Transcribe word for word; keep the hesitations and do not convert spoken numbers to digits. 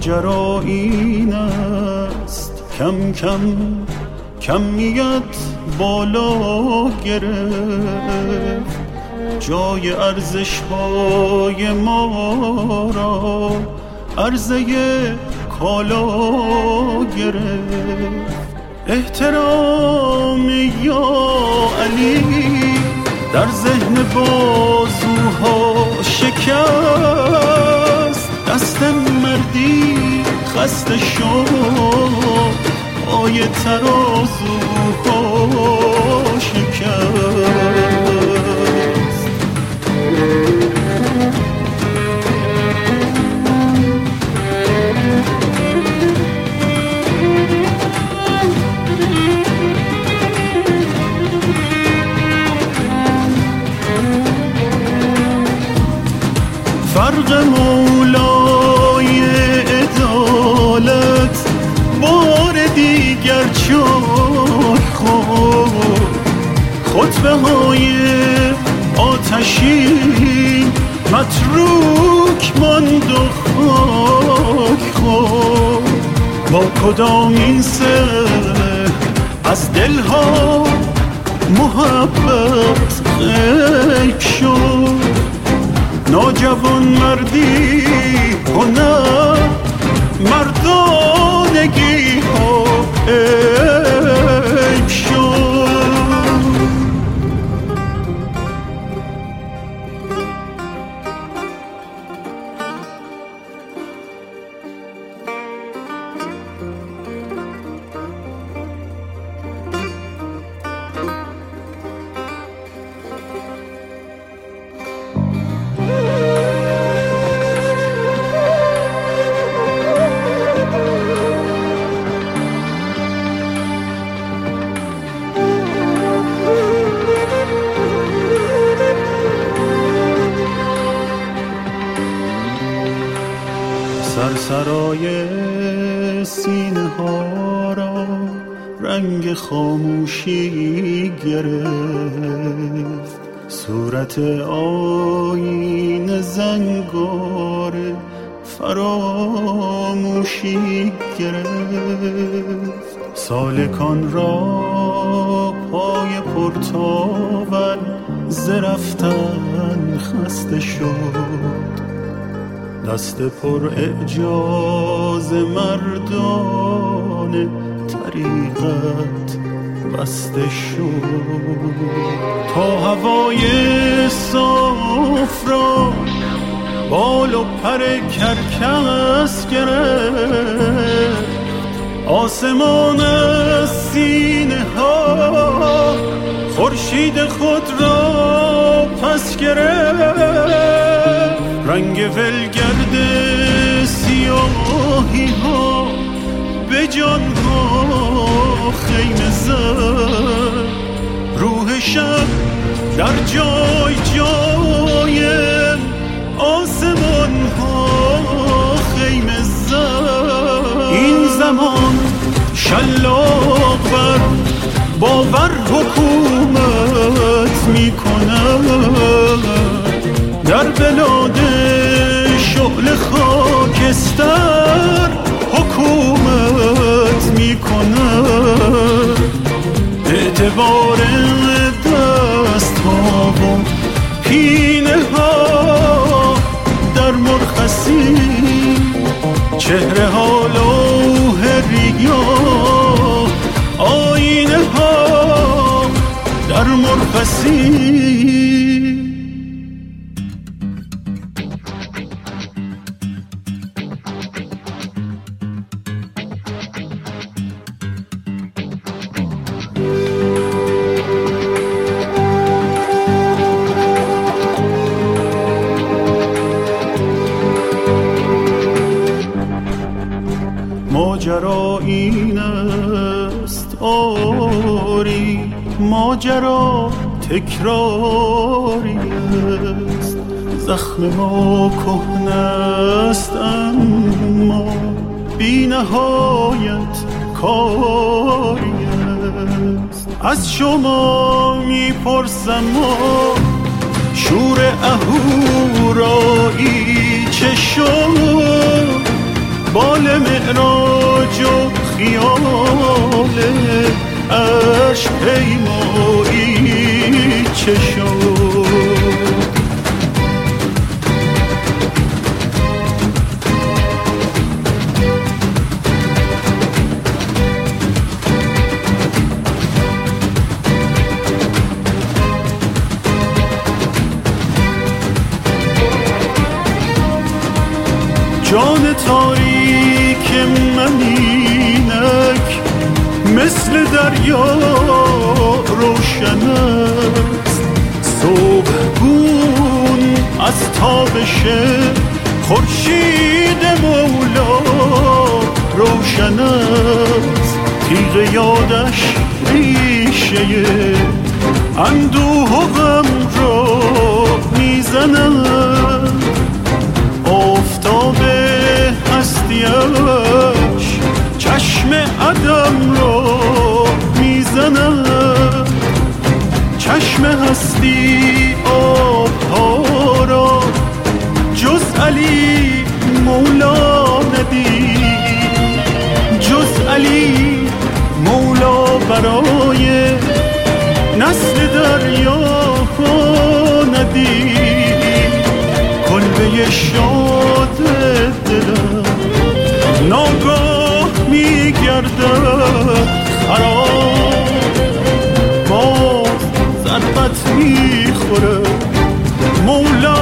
ماجرا این است کم کم کمیت بالا گرفت، جای ارزش های ما را عرضه کالا گرفت. احترام یا علی در ذهن بازوها شکست، دست مردی خسته شد، پای ترازوها شکست. فرق مولای عدالت بار دیگر جای خود، خطبه های آتشین متروک ماند و خاک خود. با کدام این سه از دلها محبت غیب شد، ناجوان مردی هنر مردانگی ها عیب شد. سرسرای سینه ها را رنگ خاموشی گرفت، صورت آیین زنگار فراموشی گرفت. سالکان را پای پرتاول ز رفتن خسته شد، دست پر اعجاز مردان طریقت بسته شد. تا هوای صاف را بال و پر کرکس گرفت، آسمان از سینه ها خورشید خود را پس گرفت. رنگ ولگرد سیاهی ها به جان ها خیمه زد، روح شب در جای جای آسمان ها خیمه زد. این زمان شلاق بر باور حکومت می کند، در بلاد شعل خاکستر حکومت می کند. اعتبار دست ها و پینه ها در مرخصی، چهره ها لوح ریگا، آینه ها در مرخصی. ماجرا این است آری، ماجرا تکراری است، زخم ما کهنه است اما بی نهایت کاری است. از شما میپرسم شور اهورایی چه شد، بال معراج و خیال عرش پیمایی چه شد؟ جان تاریک من اینک مثل دریا روشن است، صبحگون از تابش خورشید مولا روشن است. تیغ یادش ریشه اندوه و غم را میزند، آفتاب هستیش چشم عدم را میزند. چشم هستی آبها را جز علی مولا ندید، جز علی مولا برای نسل دریاها ندید. کلبه شاد دلم ناگاه میگردد خراب، باز ضربت میخوره مولا